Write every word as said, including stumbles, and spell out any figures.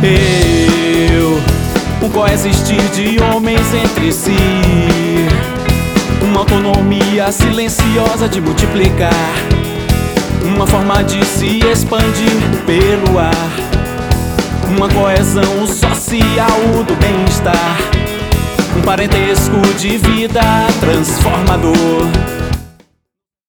Eu, um coexistir de homens entre si, uma autonomia silenciosa de multiplicar, uma forma de se expandir pelo ar, uma coesão social do bem-estar, um parentesco de vida transformador.